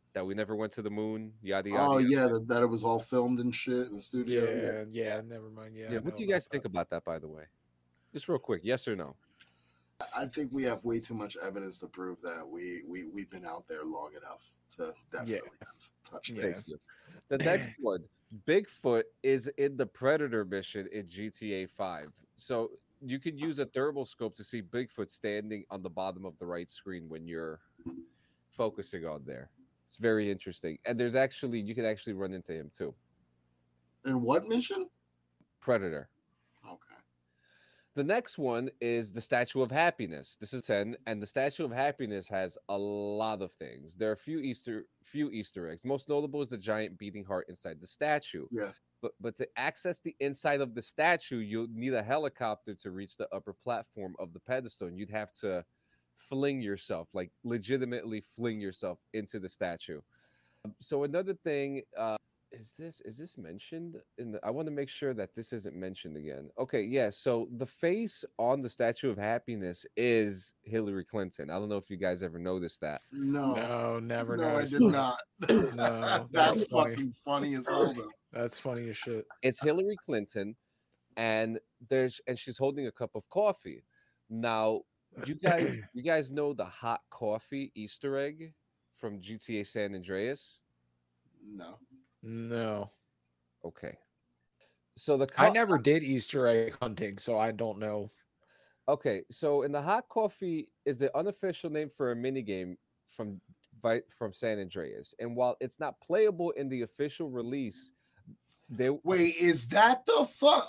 that we never went to the moon. Yada yada. Oh yada. yeah, that, that it was all filmed and shit in the studio. Yeah, yeah, never mind. Yeah. Yeah. I What know do you about guys think that. about that, by the way? Just real quick, yes or no? I think we have way too much evidence to prove that we we we've been out there long enough to definitely have touched Yeah. it. Thanks, you. The next one, Bigfoot is in the Predator mission in G T A five. So you could use a thermal scope to see Bigfoot standing on the bottom of the right screen when you're focusing on there. It's very interesting. And there's actually, you can actually run into him too. In what mission? Predator. Okay. The next one is the Statue of Happiness. This is ten, and the Statue of Happiness has a lot of things. There are a few Easter few Easter eggs. Most notable is the giant beating heart inside the statue. Yeah. But but to access the inside of the statue, you'll need a helicopter to reach the upper platform of the pedestal, and you'd have to fling yourself, like legitimately fling yourself into the statue. So another thing, uh, is this is this mentioned in the? I want to make sure that this isn't mentioned again. Okay, yeah. So the face on the Statue of Happiness is Hillary Clinton. I don't know if you guys ever noticed that. No. No, never. No, I noticed did that. not. No, That's that's funny. fucking funny as hell though. That's funny as shit. It's Hillary Clinton, and there's and she's holding a cup of coffee. Now, you guys, you guys know the hot coffee Easter egg from G T A San Andreas? No. No, Okay. So the I co- never did Easter egg hunting, so I don't know. Okay, so in the hot coffee is the unofficial name for a minigame from Vi- from San Andreas, and while it's not playable in the official release, they Wait, is that the fuck?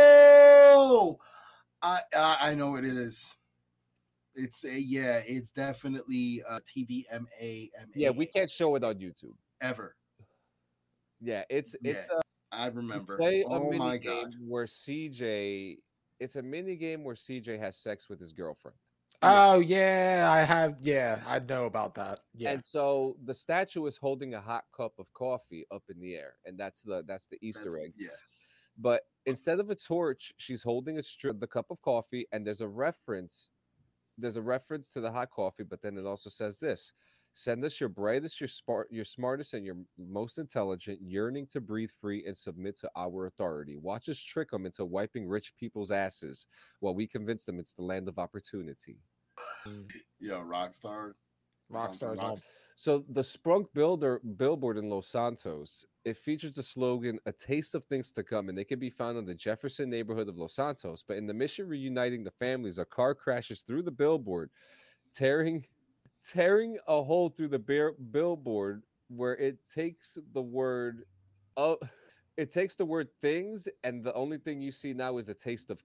Oh, I, I I know what it is. It's a yeah. It's definitely uh, T V M A M A. yeah we can't show it on YouTube. ever. Yeah, it's it's Yeah, a I remember. play a Oh mini my game god. where C J. It's a mini game where C J has sex with his girlfriend. Oh yeah, I have. Yeah, I know about that. Yeah, And so the statue is holding a hot cup of coffee up in the air, and that's the that's the Easter That's- egg. Yeah. But instead of a torch, she's holding a strip, the cup of coffee, and there's a reference. There's a reference to the hot coffee, but then it also says this: "Send us your brightest, your smart, your smartest, and your most intelligent, yearning to breathe free and submit to our authority. Watch us trick them into wiping rich people's asses, while we convince them it's the land of opportunity." Yeah, Rockstar. Sounds like Rockstar's on. So the Sprunk Builder billboard in Los Santos, it features the slogan "A taste of things to come," and they can be found in the Jefferson neighborhood of Los Santos. But in the mission reuniting the families, a car crashes through the billboard, tearing tearing a hole through the bear- billboard where it takes the word oh it takes the word things, and the only thing you see now is a taste of.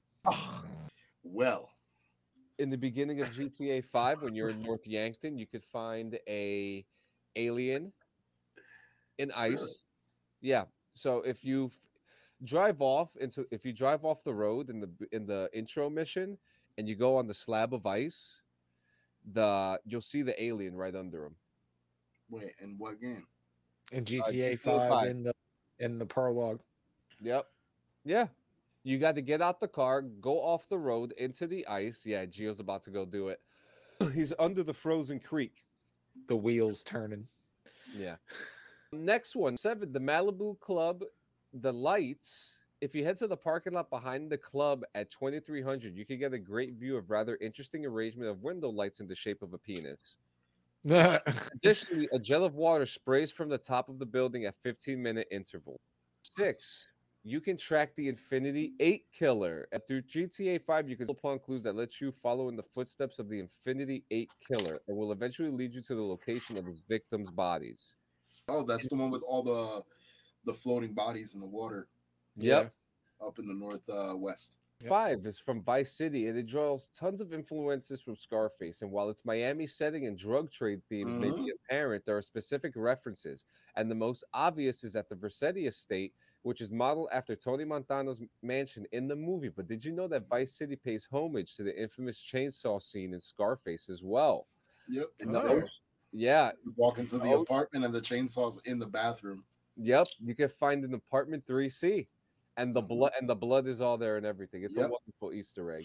Well, In the beginning of G T A five, when you're in North Yankton, you could find a alien in ice. Yeah. So if you f- drive off into if you drive off the road in the b- in the intro mission and you go on the slab of ice, the you'll see the alien right under him. wait, in what game? in Uh, G T A G T A five five. in the in the prologue. Yep. Yeah. You got to get out the car, go off the road into the ice. Yeah, Gio's about to go do it. He's under the frozen creek. The wheels turning. Yeah. Next one, seven, the Malibu Club, the lights. If you head to the parking lot behind the club at twenty-three hundred, you can get a great view of rather interesting arrangement of window lights in the shape of a penis. Additionally, a jet of water sprays from the top of the building at fifteen minute intervals. Six, you can track the Infinity eight killer. And through G T A five, you can stumble upon clues that let you follow in the footsteps of the Infinity eight killer and will eventually lead you to the location of his victims' bodies. Oh, that's the one with all the the floating bodies in the water Yep. up in the north uh, west. Yep. Five is from Vice City, and it draws tons of influences from Scarface. And while its Miami setting and drug trade themes may be apparent, there are specific references. And the most obvious is at the Vercetti estate, which is modeled after Tony Montana's mansion in the movie. But did you know that Vice City pays homage to the infamous chainsaw scene in Scarface as well? Yep, it's No. there. Yeah. You walk into the Oh. apartment and the chainsaw's in the bathroom. Yep. You can find an apartment three C. And the Mhm. blood and the blood is all there and everything. It's Yep. a wonderful Easter egg.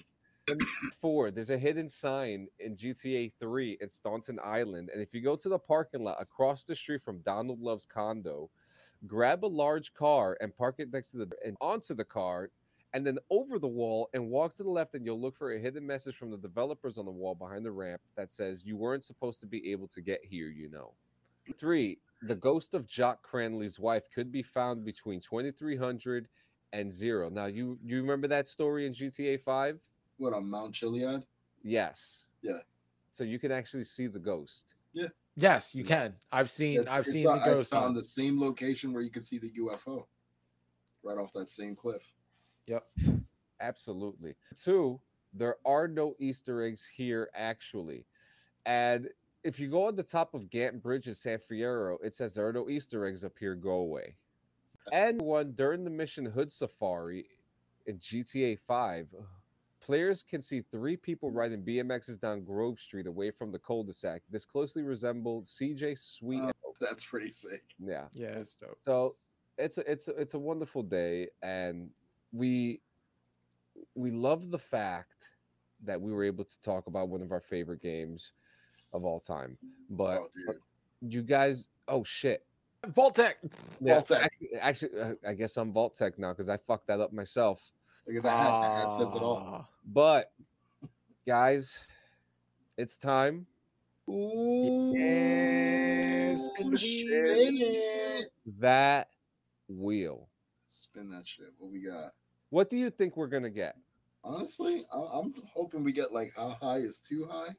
Four, there's a hidden sign in G T A three in Staunton Island. And if you go to the parking lot across the street from Donald Love's condo, grab a large car and park it next to the and onto the car, and then over the wall and walk to the left, and you'll look for a hidden message from the developers on the wall behind the ramp that says you weren't supposed to be able to get here, you know. Three, the ghost of Jock Cranley's wife could be found between twenty-three hundred and zero. Now, you you remember that story in G T A five? What, on Mount Chiliad? Yes. Yeah. So you can actually see the ghost. Yes, you can. I've seen. It's, I've it's seen uh, the ghost I found on. the same location where you could see the U F O, right off that same cliff. Yep. Absolutely. Two, there are no Easter eggs here actually. And if you go on the top of Gant Bridge in San Fierro, it says there are no Easter eggs up here, go away. And one, during the mission Hood Safari in G T A five, players can see three people riding B M Xs down Grove Street away from the cul-de-sac. This closely resembled C J Sweet. Oh, that's pretty sick. Yeah. Yeah, it's dope. So it's a, it's a, it's a wonderful day, and we we love the fact that we were able to talk about one of our favorite games of all time. But Oh, dude. you guys, oh shit, Vault-Tec. yeah, Vault-Tec. Actually, actually uh, I guess I'm Vault Tech now because I fucked that up myself. Look at that hat. That hat says it all. Ah, But guys, it's time. Ooh, Yeah, spin the spin wheel. it. That wheel. Spin that shit. What we got? What do you think we're gonna get? Honestly, I- I'm hoping we get like How High is Too High,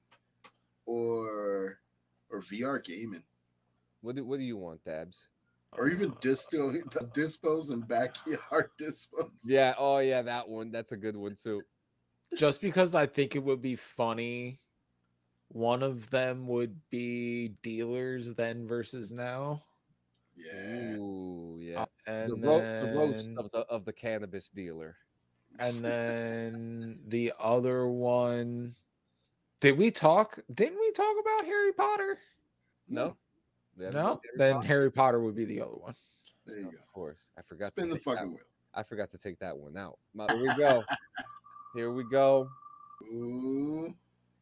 or or V R gaming, What do What do you want, Dabs? or even Uh, disto dispos and backyard dispos. Yeah. Oh yeah, that one. That's a good one too. just because I think it would be funny. One of them would be dealers then versus now. Yeah. Ooh, yeah. Uh, and the, ro- then, the roast of the of the cannabis dealer. and then the other one. Did we talk? Didn't we talk about Harry Potter? No, We haven't No. done Harry Then Potter? Harry Potter would be the other one. There you Of go. course, I forgot. Spin to the take that fucking one. wheel. I forgot to take that one out. My- Here we go. Here we go. Ooh.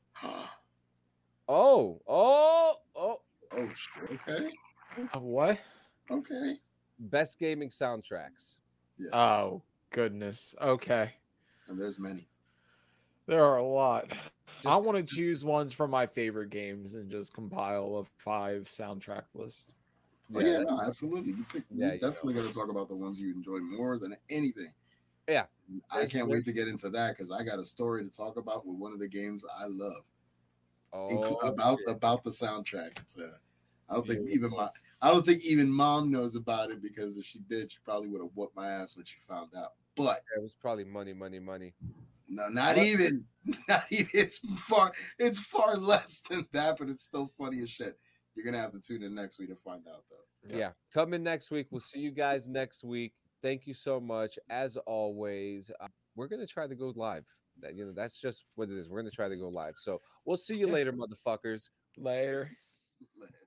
Oh, oh, oh! Oh shit. Okay. Uh, what? Okay. Best gaming soundtracks. Oh goodness. Okay. And there's many. There are a lot. I Just- want to choose ones from my favorite games and just compile a five soundtrack list. Oh yeah, that- no, absolutely. You pick, Yeah, you're you definitely going to talk about the ones you enjoy more than anything. Yeah. I There's- can't wait there's- to get into that because I got a story to talk about with one of the games I love inclu- oh, about shit. about the soundtrack. It's uh, I don't think even Beautiful. my I don't think even mom knows about it because if she did, she probably would have whooped my ass when she found out. But It was probably money, money, money. no, not What? even, not even. It's far, it's far less than that, but it's still funny as shit. You're gonna have to tune in next week to find out, though. Yeah. Yeah. Come in next week. We'll see you guys next week. Thank you so much. As always, uh, we're gonna try to go live. That you know, that's just what it is. We're gonna try to go live. So we'll see you Yeah. later, motherfuckers. Later. Later.